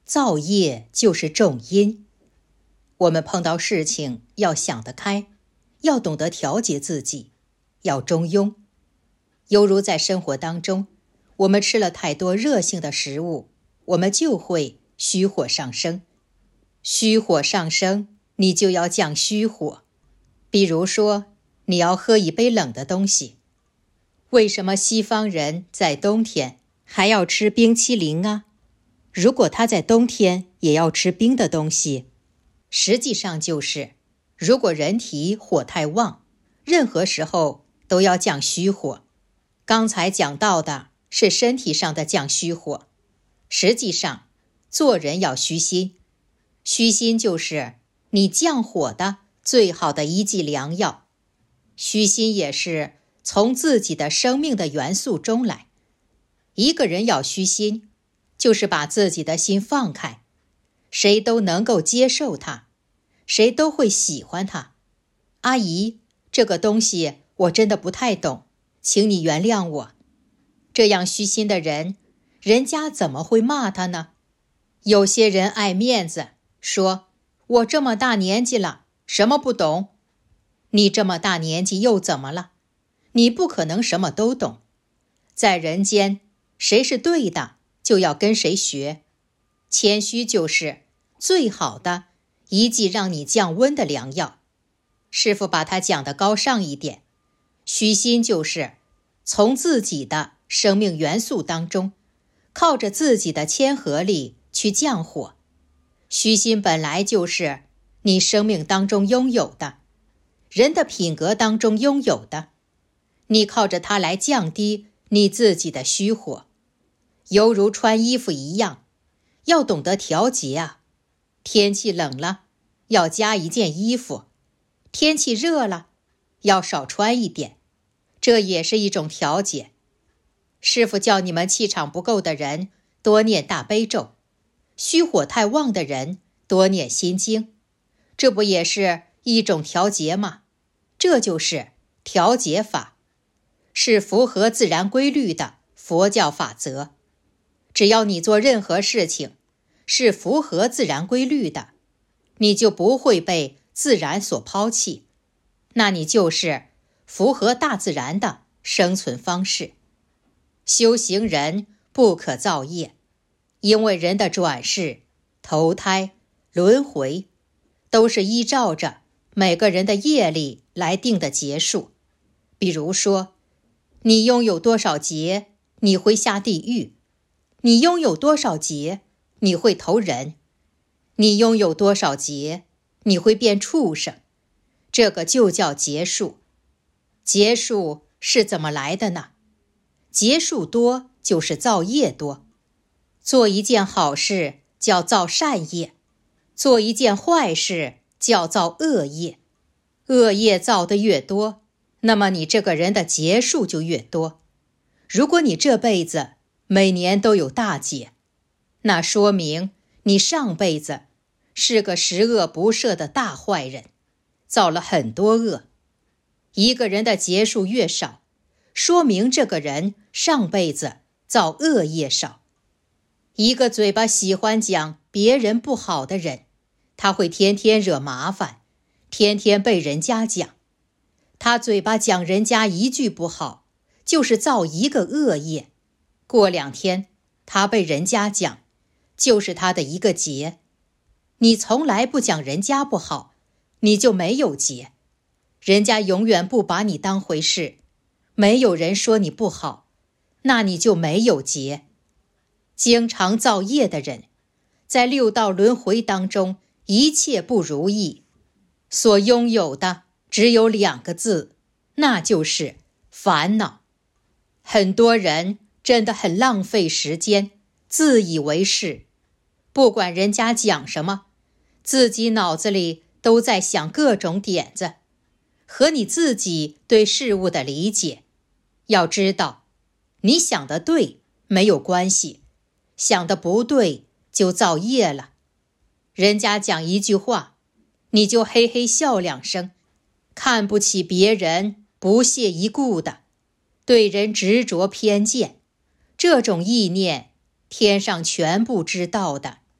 造业就是种因。我们碰到事情要想得开，要懂得调节自己，要中庸。犹如在生活当中，我们吃了太多热性的食物，我们就会虚火上升。虚火上升，你就要降虚火。比如说，你要喝一杯冷的东西。为什么西方人在冬天还要吃冰淇淋啊？如果他在冬天也要吃冰的东西，实际上就是，如果人体火太旺，任何时候都要降虚火。刚才讲到的是身体上的降虚火，实际上做人要虚心。虚心就是你降火的最好的一剂良药。虚心也是从自己的生命的元素中来。一个人要虚心，就是把自己的心放开，谁都能够接受他，谁都会喜欢他。阿姨，这个东西我真的不太懂，请你原谅我。这样虚心的人，人家怎么会骂他呢？有些人爱面子，说我这么大年纪了，什么不懂？你这么大年纪又怎么了？你不可能什么都懂。在人间，谁是对的，就要跟谁学。谦虚就是最好的一剂让你降温的良药。师父把它讲得高尚一点，虚心就是从自己的生命元素当中，靠着自己的谦和力去降火。虚心本来就是你生命当中拥有的，人的品格当中拥有的，你靠着它来降低你自己的虚火。犹如穿衣服一样，要懂得调节啊。天气冷了，要加一件衣服；天气热了，要少穿一点。这也是一种调节。师父叫你们气场不够的人多念大悲咒，虚火太旺的人多念心经，这不也是一种调节吗？这就是调节法，是符合自然规律的佛教法则。只要你做任何事情是符合自然规律的，你就不会被自然所抛弃，那你就是符合大自然的生存方式。修行人不可造业，因为人的转世、投胎、轮回都是依照着每个人的业力来定的劫数。比如说，你拥有多少劫，你会下地狱；你拥有多少劫，你会投人；你拥有多少劫，你会变畜生。这个就叫劫数。劫数是怎么来的呢？劫数多就是造业多。做一件好事叫造善业，做一件坏事叫造恶业。恶业造得越多，那么你这个人的劫数就越多。如果你这辈子每年都有大劫，那说明你上辈子是个十恶不赦的大坏人，造了很多恶。一个人的劫数越少，说明这个人上辈子造恶业少。一个嘴巴喜欢讲别人不好的人，他会天天惹麻烦，天天被人家讲。他嘴巴讲人家一句不好，就是造一个恶业。过2天，他被人家讲，就是他的一个劫。你从来不讲人家不好，你就没有劫。人家永远不把你当回事，没有人说你不好，那你就没有劫。经常造业的人，在6道轮回当中一切不如意，所拥有的只有2个字，那就是烦恼。很多人真的很浪费时间，自以为是，不管人家讲什么，自己脑子里都在想各种点子，和你自己对事物的理解。要知道，你想的对没有关系，想的不对就造业了。人家讲一句话，你就嘿嘿笑2声，看不起别人，不屑一顾的，对人执着偏见，这种意念天上全部知道的。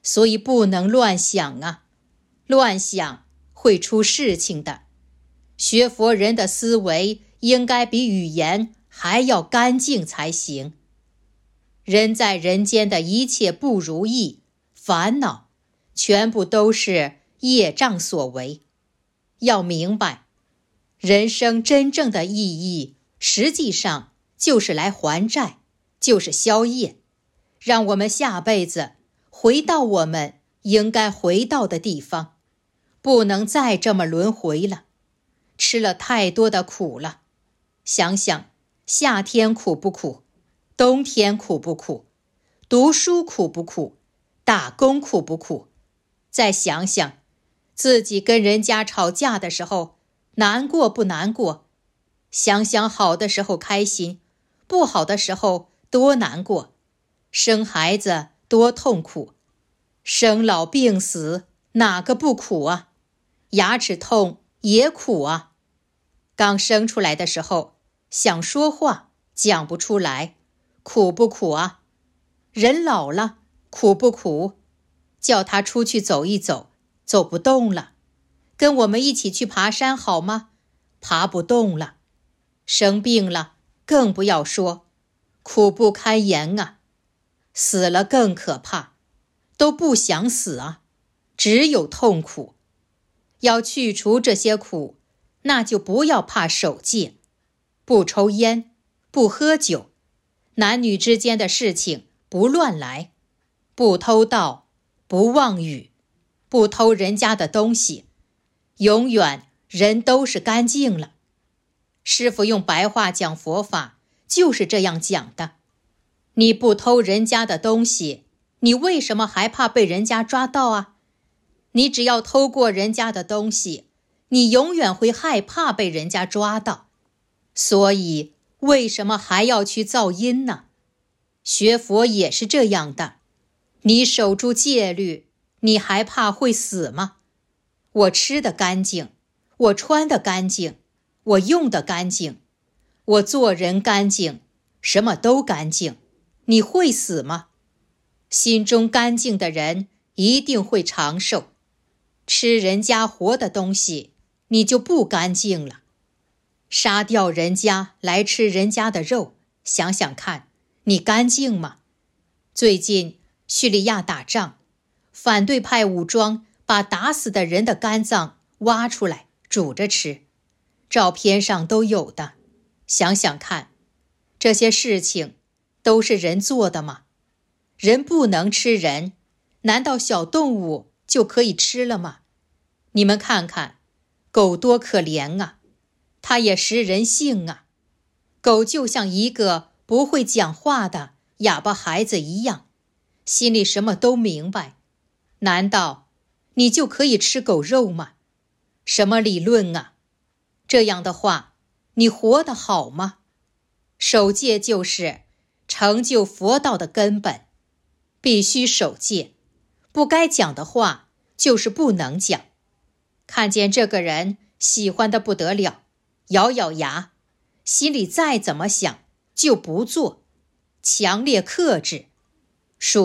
所以不能乱想啊，乱想会出事情的。学佛人的思维应该比语言还要干净才行。人在人间的一切不如意、烦恼，全部都是业障所为。要明白，人生真正的意义，实际上就是来还债，就是消业，让我们下辈子回到我们应该回到的地方，不能再这么轮回了。吃了太多的苦了，想想夏天苦不苦，冬天苦不苦，读书苦不苦，打工苦不苦，再想想自己跟人家吵架的时候难过不难过，想想好的时候开心，不好的时候多难过，生孩子多痛苦，生老病死哪个不苦啊？牙齿痛也苦啊。刚生出来的时候想说话讲不出来，苦不苦啊？人老了苦不苦？叫他出去走一走，走不动了，跟我们一起去爬山好吗？爬不动了。生病了更不要说，苦不堪言啊。死了更可怕，都不想死啊，只有痛苦。要去除这些苦，那就不要怕守戒，不抽烟，不喝酒，男女之间的事情不乱来，不偷盗，不妄语，不偷人家的东西，永远人都是干净了。师父用白话讲佛法，就是这样讲的。你不偷人家的东西，你为什么还怕被人家抓到啊？你只要偷过人家的东西，你永远会害怕被人家抓到。所以为什么还要去造因呢？学佛也是这样的，你守住戒律，你还怕会死吗？我吃得干净，我穿得干净，我用得干净，我做人干净，什么都干净，你会死吗？心中干净的人一定会长寿。吃人家活的东西，你就不干净了。杀掉人家来吃人家的肉，想想看，你干净吗？最近叙利亚打仗，反对派武装把打死的人的肝脏挖出来煮着吃，照片上都有的。想想看，这些事情都是人做的吗？人不能吃人，难道小动物就可以吃了吗？你们看看，狗多可怜啊，它也识人性啊。狗就像一个不会讲话的哑巴孩子一样，心里什么都明白。难道你就可以吃狗肉吗？什么理论啊？这样的话，你活得好吗？守戒就是成就佛道的根本，必须守戒，不该讲的话就是不能讲。看见这个人喜欢得不得了，咬咬牙，心里再怎么想就不做，强烈克制，数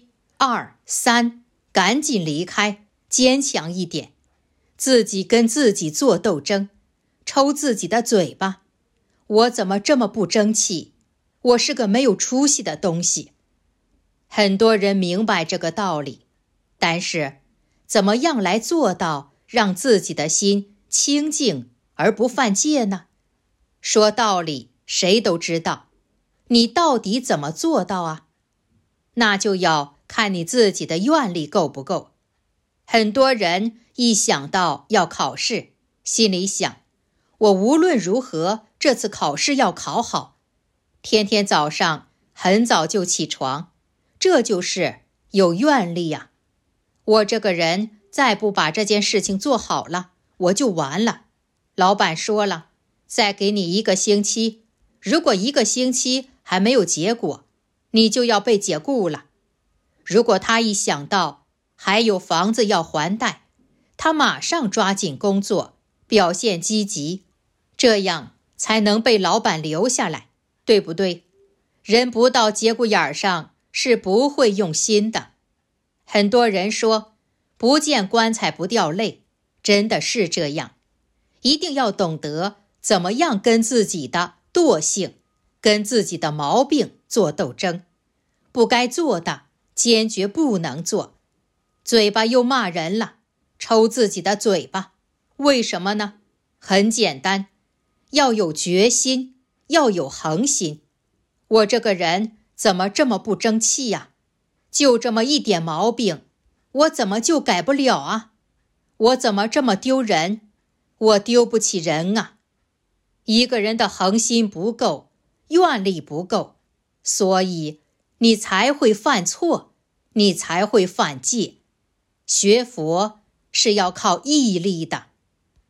1、2、3，赶紧离开，坚强一点，自己跟自己做斗争，抽自己的嘴巴。我怎么这么不争气？我是个没有出息的东西。很多人明白这个道理，但是怎么样来做到让自己的心清净而不犯戒呢？说道理谁都知道，你到底怎么做到啊？那就要看你自己的愿力够不够。很多人一想到要考试，心里想，我无论如何这次考试要考好，天天早上很早就起床，这就是有愿力啊。我这个人再不把这件事情做好了，我就完了。老板说了，再给你1个星期，如果1个星期还没有结果，你就要被解雇了。如果他一想到还有房子要还贷，他马上抓紧工作，表现积极，这样才能被老板留下来，对不对？人不到节骨眼上是不会用心的。 很多人说，不见棺材不掉泪，真的是这样。一定要懂得怎么样跟自己的惰性、跟自己的毛病做斗争。不该做的，坚决不能做。嘴巴又骂人了，抽自己的嘴巴。为什么呢？很简单，要有决心，要有恒心。我这个人怎么这么不争气呀？就这么一点毛病，我怎么就改不了啊？我怎么这么丢人？我丢不起人啊！一个人的恒心不够，愿力不够，所以你才会犯错，你才会犯戒。学佛是要靠毅力的。